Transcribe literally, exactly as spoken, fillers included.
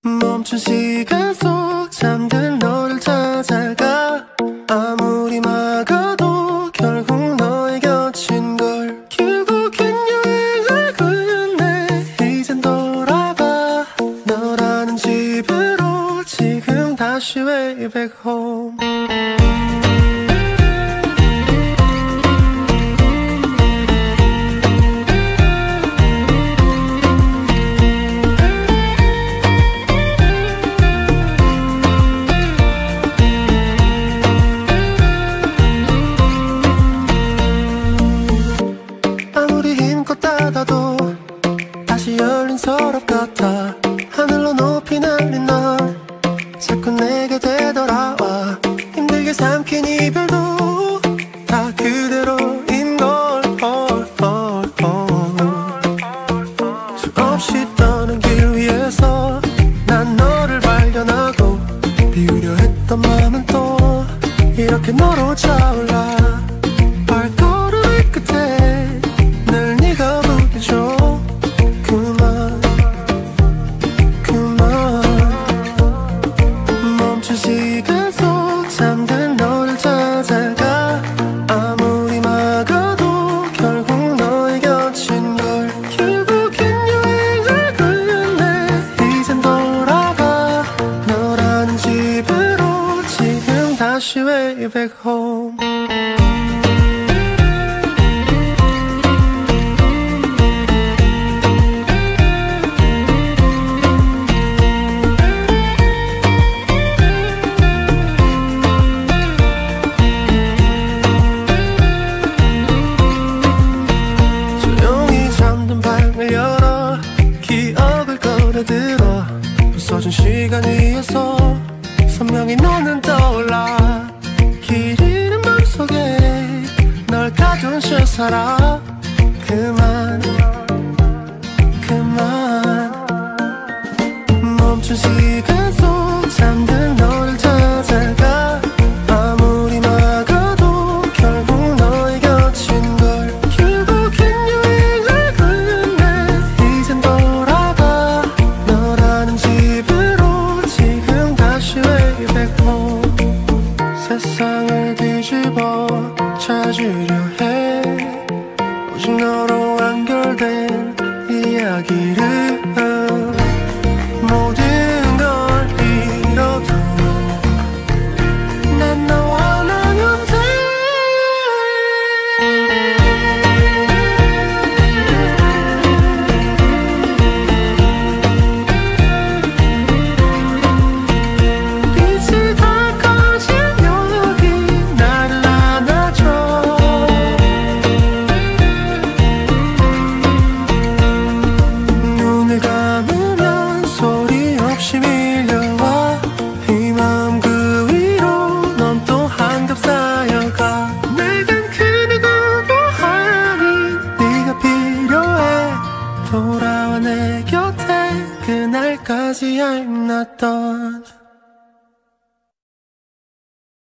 멈춘 시간 속 잠든 너를 찾아가. 아무리 막아도 결국 너의 곁인 걸. 결국엔 여행을 끝내 이젠 돌아가. 너라는 집으로 지금 다시 way back home. 닫아도 다시 열린 서랍 같아. 하늘로 높이 날린 넌 자꾸 내게 되돌아와. 힘들게 삼킨 이별도 다 그대로인 걸. 수없이 떠는 길 위에서 난 너를 발견하고 비우려 했던 마음은 또 이렇게 너로 차올라. 발걸음의 끝에 늘 네가 보여줘. 그만 그만. 멈춘 시간 속 잠든 너를 찾아가. 아무리 막아도 결국 너의 곁인 걸. 결국엔 여행을 끝내 이젠 돌아가. 너라는 집으로 지금 다시 way back home. 열어 기억을 꺼내들어. 부서진 시간 위에서 선명히 너는 떠올라. 길 잃은 맘속에 널 가둔 채 살아. 그만 그만. 멈춘 시간 속 잠든 너를 찾아가. 아무리 막아도 결국 너의 곁인 걸. 결국엔 여행을 끝내 이젠 돌아가. 너라는 집으로 지금 다시 way back home. 세상을 뒤집어 찾으려 해. 오직 너로 완결된 이야기를. 모든 걸 잃어도 난 너와 나면 돼. 빛이 다 꺼진 여기 나를 안아줘. 눈을 감으면 소리 없이 밀려와. 이 마음 그 위로 넌 또 한겹 쌓여가. 내겐 그 누구도 아닌 네가 필요해. 돌아와 내 곁에 그날까지 I'm not done.